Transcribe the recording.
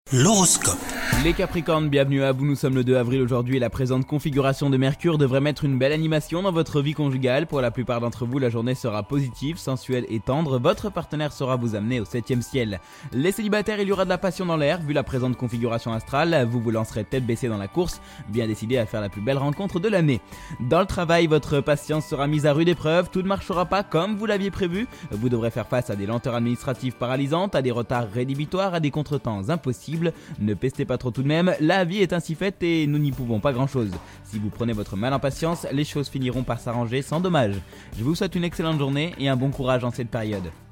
L'horoscope. Les Capricornes, bienvenue à vous, nous sommes le 2 avril aujourd'hui et la présente configuration de Mercure devrait mettre une belle animation dans votre vie conjugale. Pour la plupart d'entre vous, la journée sera positive, sensuelle et tendre, votre partenaire saura vous amener au 7e ciel. Les célibataires, il y aura de la passion dans l'air, vu la présente configuration astrale, vous vous lancerez tête baissée dans la course, bien décidé à faire la plus belle rencontre de l'année. Dans le travail, votre patience sera mise à rude épreuve, tout ne marchera pas comme vous l'aviez prévu, vous devrez faire face à des lenteurs administratives paralysantes, à des retards rédhibitoires, à des contretemps impossibles. Ne pestez pas trop tout de même, la vie est ainsi faite et nous n'y pouvons pas grand chose. Si vous prenez votre mal en patience, les choses finiront par s'arranger sans dommage. Je vous souhaite une excellente journée et un bon courage en cette période.